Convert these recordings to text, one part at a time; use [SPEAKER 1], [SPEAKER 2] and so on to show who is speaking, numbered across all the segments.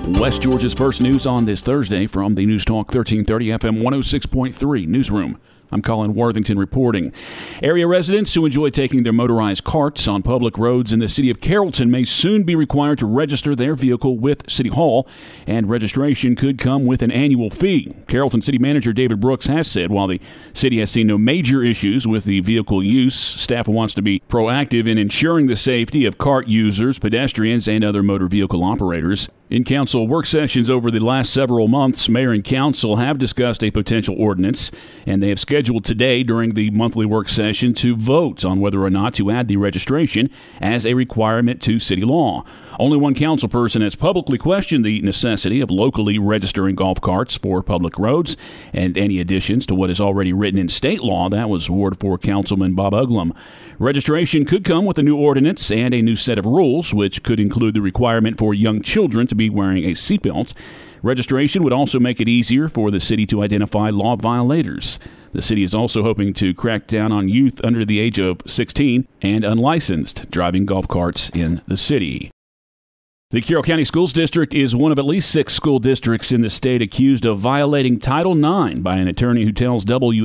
[SPEAKER 1] West Georgia's first news on this Thursday from the News Talk 1330 FM 106.3 newsroom. I'm Colin Worthington reporting. Area residents who enjoy taking their motorized carts on public roads in the city of Carrollton may soon be required to register their vehicle with City Hall, and registration could come with an annual fee. Carrollton City Manager David Brooks has said while the city has seen no major issues with the vehicle use, staff wants to be proactive in ensuring the safety of cart users, pedestrians, and other motor vehicle operators. In council work sessions over the last several months, mayor and council have discussed a potential ordinance, and they have scheduled today during the monthly work session to vote on whether or not to add the registration as a requirement to city law. Only one council person has publicly questioned the necessity of locally registering golf carts for public roads and any additions to what is already written in state law. That was Ward 4 Councilman Bob Uglum. Registration could come with a new ordinance and a new set of rules, which could include the requirement for young children to be wearing a seatbelt. Registration would also make it easier for the city to identify law violators. The city is also hoping to crack down on youth under the age of 16 and unlicensed driving golf carts in the city. The Carroll County Schools District is one of at least 6 school districts in the state accused of violating Title IX by an attorney who tells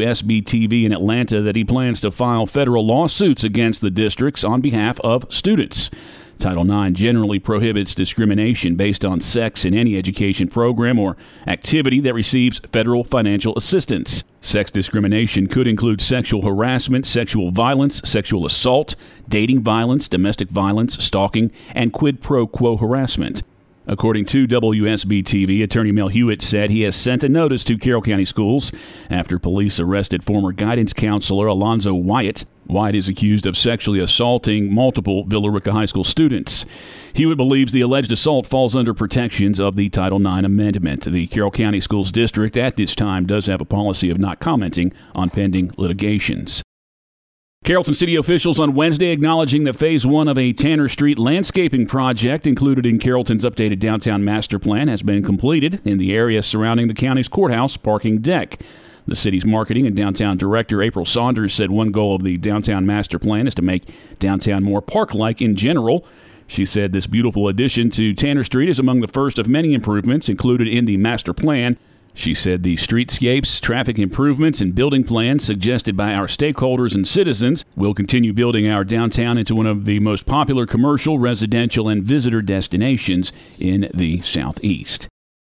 [SPEAKER 1] WSB-TV in Atlanta that he plans to file federal lawsuits against the districts on behalf of students. Title IX generally prohibits discrimination based on sex in any education program or activity that receives federal financial assistance. Sex discrimination could include sexual harassment, sexual violence, sexual assault, dating violence, domestic violence, stalking, and quid pro quo harassment. According to WSB-TV, Attorney Mel Hewitt said he has sent a notice to Carroll County Schools after police arrested former guidance counselor Alonzo Wyatt. Wyatt is accused of sexually assaulting multiple Villa Rica High School students. Hewitt believes the alleged assault falls under protections of the Title IX amendment. The Carroll County Schools District at this time does have a policy of not commenting on pending litigations. Carrollton City officials on Wednesday acknowledging that Phase 1 of a Tanner Street landscaping project included in Carrollton's updated downtown master plan has been completed in the area surrounding the county's courthouse parking deck. The city's marketing and downtown director, April Saunders, said one goal of the downtown master plan is to make downtown more park-like in general. She said this beautiful addition to Tanner Street is among the first of many improvements included in the master plan. She said the streetscapes, traffic improvements, and building plans suggested by our stakeholders and citizens will continue building our downtown into one of the most popular commercial, residential, and visitor destinations in the Southeast.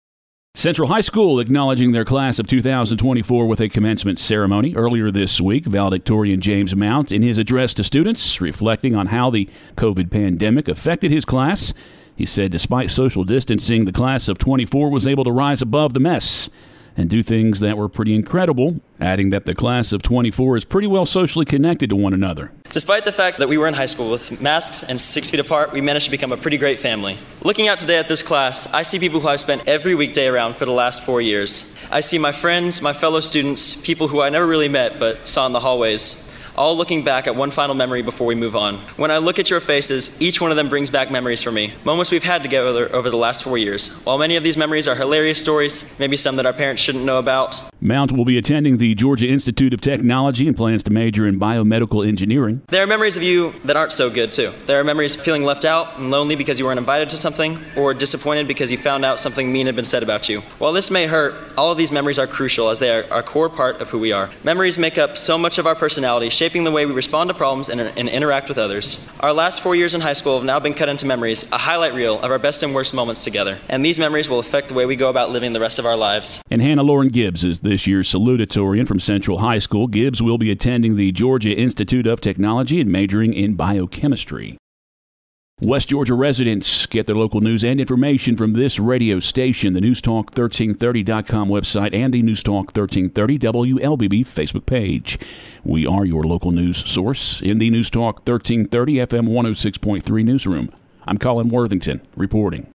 [SPEAKER 1] Central High School acknowledging their class of 2024 with a commencement ceremony. Earlier this week, valedictorian James Mount, in his address to students, reflecting on how the COVID pandemic affected his class, he said despite social distancing, the class of 24 was able to rise above the mess and do things that were pretty incredible, adding that the class of 24 is pretty well socially connected to one another.
[SPEAKER 2] Despite the fact that we were in high school with masks and 6 feet apart, we managed to become a pretty great family. Looking out today at this class, I see people who I've spent every weekday around for the last 4 years. I see my friends, my fellow students, people who I never really met but saw in the hallways, all looking back at one final memory before we move on. When I look at your faces, each one of them brings back memories for me, moments we've had together over the last 4 years. While many of these memories are hilarious stories, maybe some that our parents shouldn't know about.
[SPEAKER 1] Mount will be attending the Georgia Institute of Technology and plans to major in biomedical engineering.
[SPEAKER 2] There are memories of you that aren't so good, too. There are memories of feeling left out and lonely because you weren't invited to something, or disappointed because you found out something mean had been said about you. While this may hurt, all of these memories are crucial as they are a core part of who we are. Memories make up so much of our personality, shaping the way we respond to problems and interact with others. Our last 4 years in high school have now been cut into memories, a highlight reel of our best and worst moments together. And these memories will affect the way we go about living the rest of our lives.
[SPEAKER 1] And Hannah Lauren Gibbs is this year's salutatorian from Central High School. Gibbs will be attending the Georgia Institute of Technology and majoring in biochemistry. West Georgia residents get their local news and information from this radio station, the newstalk1330.com website, and the Newstalk 1330 WLBB Facebook page. We are your local news source in the Newstalk 1330 FM 106.3 newsroom. I'm Colin Worthington reporting.